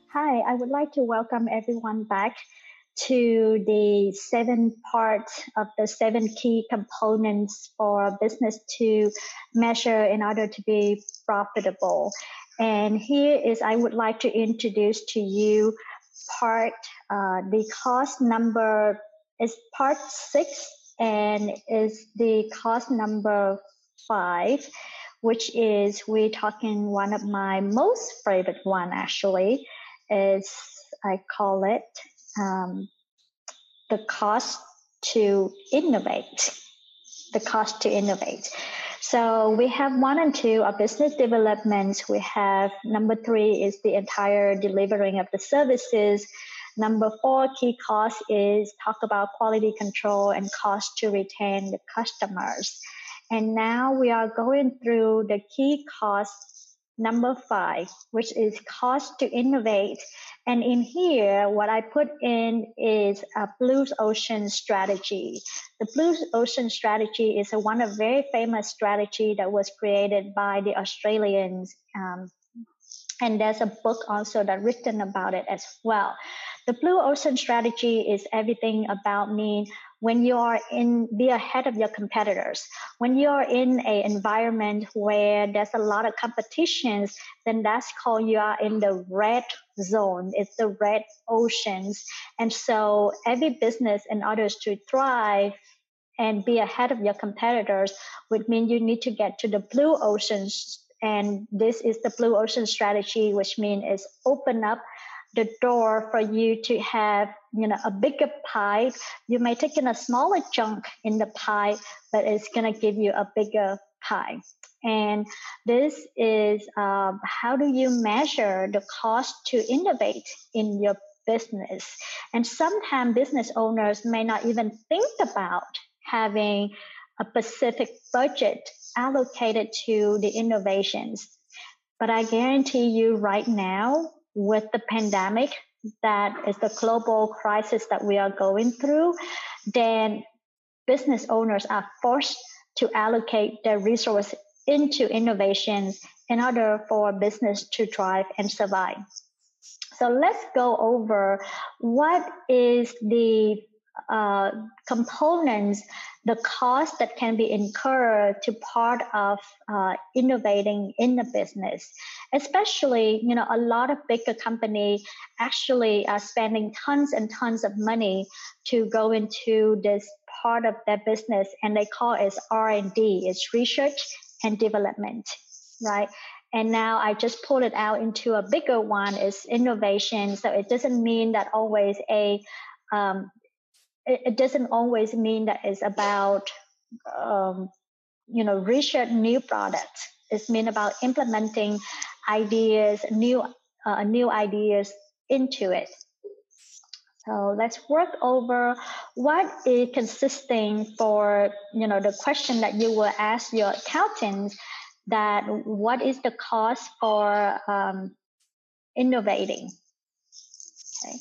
Hi, I would like to welcome everyone back to the seven parts of the seven key components for business to measure in order to be profitable. And here is I would like to introduce to you part the cost number is part six and is the cost number five, which is we're talking one of my most favorite one actually is I call it um, the cost to innovate. The cost to innovate. So we have one and two are business developments. We have number three is the entire delivering of the services. Number four, key cost is talk about quality control and cost to retain the customers. And now we are going through the key cost number five, which is cost to innovate. And in here, what I put in is a blue ocean strategy. The blue ocean strategy is one of very famous strategy that was created by the Australians. And there's a book also that written about it as well. The blue ocean strategy is everything about me when you are be ahead of your competitors. When you are in an environment where there's a lot of competitions, then that's called you are in the red zone. It's the red oceans. And so every business in order to thrive and be ahead of your competitors would mean you need to get to the blue oceans. And this is the blue ocean strategy, which means is open up the door for you to have, a bigger pie. You may take in a smaller chunk in the pie, but it's going to give you a bigger pie. And this is how do you measure the cost to innovate in your business? And sometimes business owners may not even think about having a specific budget allocated to the innovations. But I guarantee you right now, with the pandemic, that is the global crisis that we are going through, then business owners are forced to allocate their resources into innovations in order for business to thrive and survive. So let's go over what is the components, the cost that can be incurred to part of innovating in the business. Especially, a lot of bigger companies actually are spending tons and tons of money to go into this part of their business, and they call it R&D, it's research and development, right? And now I just pulled it out into a bigger one is innovation. So it doesn't mean that always it doesn't always mean that it's about, research new products. It's mean about implementing ideas, new ideas into it. So let's work over what is consisting for, the question that you will ask your accountants that what is the cost for innovating. Okay.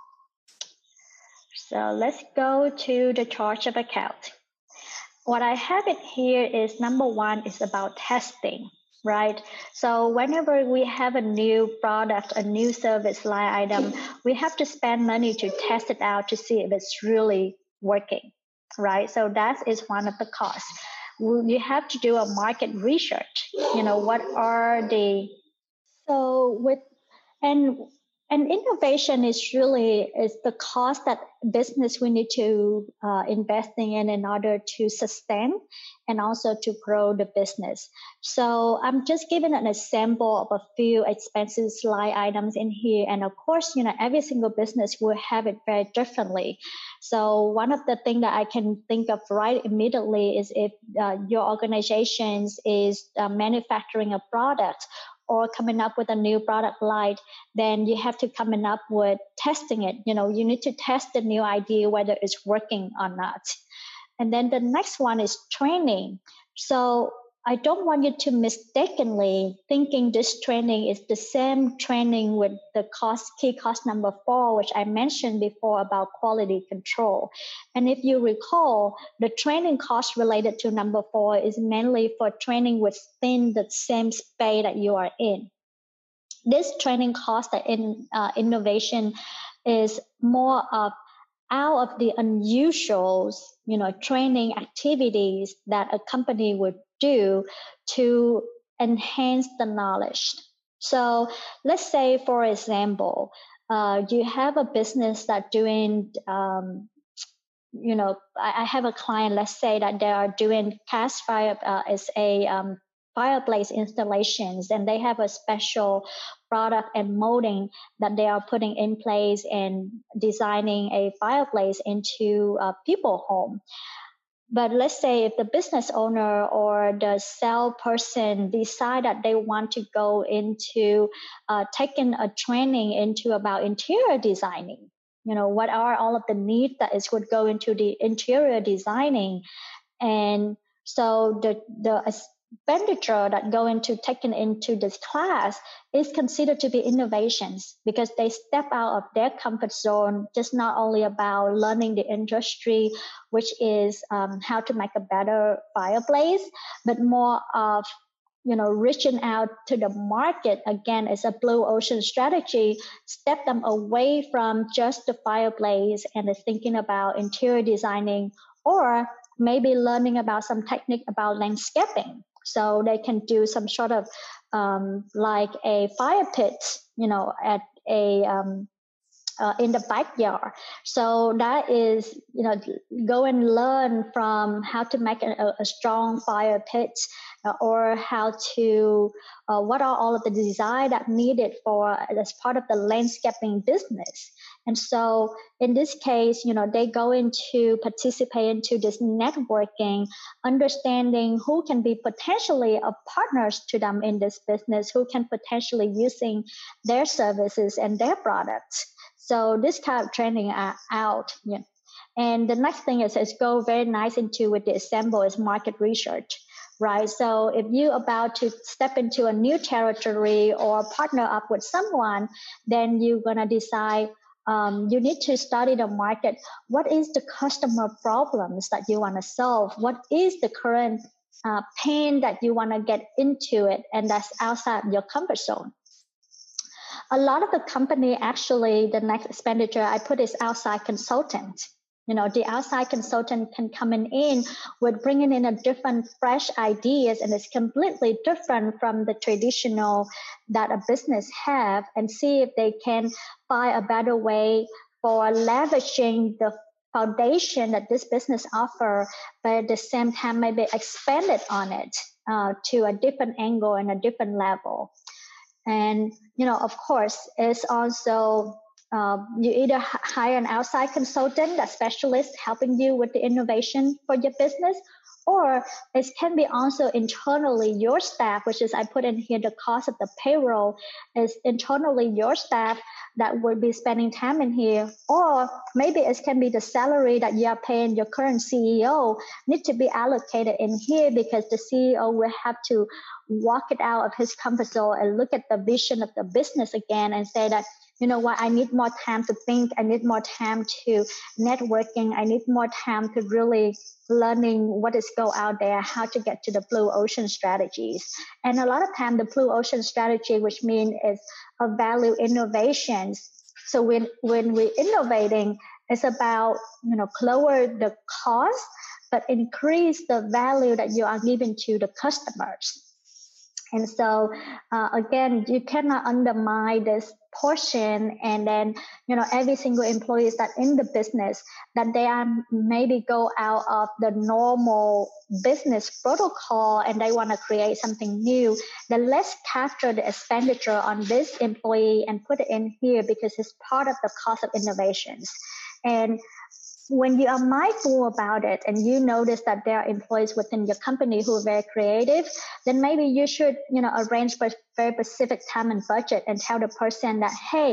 So let's go to the charge of account. What I have it here is number one is about testing, right? So whenever we have a new product, a new service line item, we have to spend money to test it out to see if it's really working, right? So that is one of the costs. You have to do a market research. What are the so with and and innovation is the cost that business we need to investing in order to sustain and also to grow the business. So I'm just giving an example of a few expenses line items in here, and of course, every single business will have it very differently. So one of the things that I can think of right immediately is if your organization is manufacturing a product or coming up with a new product line, then you have to coming up with testing it. You need to test the new idea whether it's working or not. And then the next one is training. So I don't want you to mistakenly thinking this training is the same training with the key cost number 4, which I mentioned before about quality control. And if you recall, the training cost related to number 4 is mainly for training within the same space that you are in. this training cost in innovation is more of out of the unusual, training activities that a company would do to enhance the knowledge. So let's say, for example, you have a business that doing, I have a client, let's say that they are doing cast fire as a fireplace installations, and they have a special product and molding that they are putting in place and designing a fireplace into a people home. But let's say if the business owner or the salesperson decide that they want to go into taking a training into about interior designing, what are all of the needs that is would go into the interior designing, and so the expenditure that go into taken into this class is considered to be innovations because they step out of their comfort zone, just not only about learning the industry, which is how to make a better fireplace, but more of reaching out to the market. Again, it's a blue ocean strategy, step them away from just the fireplace and thinking about interior designing, or maybe learning about some technique about landscaping. So they can do some sort of like a fire pit, at a in the backyard. So that is, go and learn from how to make a strong fire pit, or how to, what are all of the design that needed for as part of the landscaping business. And so in this case, they go into participate into this networking, understanding who can be potentially a partners to them in this business, who can potentially using their services and their products. So this kind of training are out. Yeah. And the next thing is go very nice into with the assemble is market research, right? So if you're about to step into a new territory or partner up with someone, then you're going to decide, you need to study the market. What is the customer problems that you want to solve? What is the current pain that you want to get into it? And that's outside your comfort zone. A lot of the company, actually, the next expenditure I put is outside consultant. The outside consultant can come in with bringing in a different, fresh ideas, and it's completely different from the traditional that a business have, and see if they can find a better way for leveraging the foundation that this business offer, but at the same time maybe expand it on it to a different angle and a different level. And, of course, it's also, you either hire an outside consultant, that specialist helping you with the innovation for your business, or it can be also internally your staff, which is I put in here the cost of the payroll is internally your staff that would be spending time in here, or maybe it can be the salary that you are paying your current CEO need to be allocated in here, because the CEO will have to walk it out of his comfort zone and look at the vision of the business again and say that, I need more time to think. I need more time to networking. I need more time to really learning what is go out there, how to get to the blue ocean strategies. And a lot of time the blue ocean strategy, which means is a value innovations. So when we're innovating, it's about, lower the cost, but increase the value that you are giving to the customers. And so, again, you cannot undermine this portion. And then, every single employee is that in the business that they are maybe go out of the normal business protocol and they want to create something new, then let's capture the expenditure on this employee and put it in here, because it's part of the cost of innovations. And when you are mindful about it and you notice that there are employees within your company who are very creative, then maybe you should, arrange for very specific time and budget and tell the person that, hey,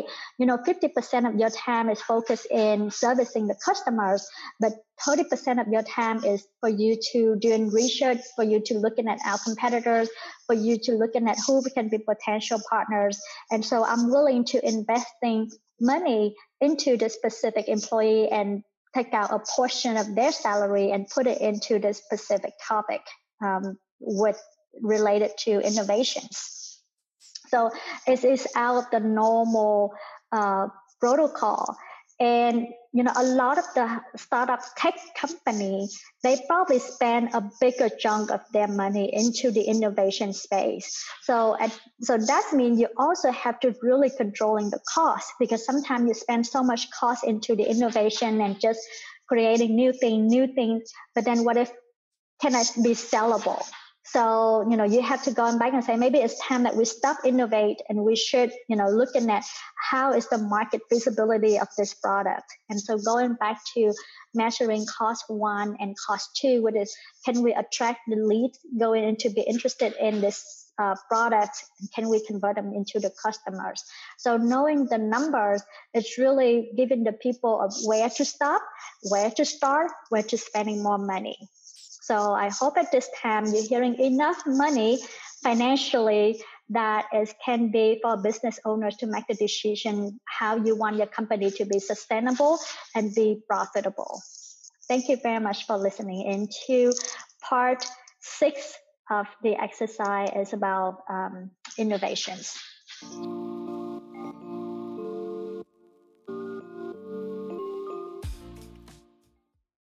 50% of your time is focused in servicing the customers, but 30% of your time is for you to doing research, for you to looking at our competitors, for you to looking at who can be potential partners. And so I'm willing to investing money into the specific employee and take out a portion of their salary and put it into this specific topic with related to innovations. So it is out of the normal protocol. And a lot of the startup tech company, they probably spend a bigger chunk of their money into the innovation space. So that means you also have to really controlling the cost, because sometimes you spend so much cost into the innovation and just creating new things. But then what if can it be sellable? So, you have to go back and say, maybe it's time that we stop innovate and we should, looking at how is the market feasibility of this product. And so going back to measuring cost one and cost two, which is, can we attract the leads going in to be interested in this product, and can we convert them into the customers? So knowing the numbers, it's really giving the people of where to stop, where to start, where to spending more money. So I hope at this time you're hearing enough money financially that it can be for business owners to make the decision how you want your company to be sustainable and be profitable. Thank you very much for listening into part 6 of the exercise is about innovations.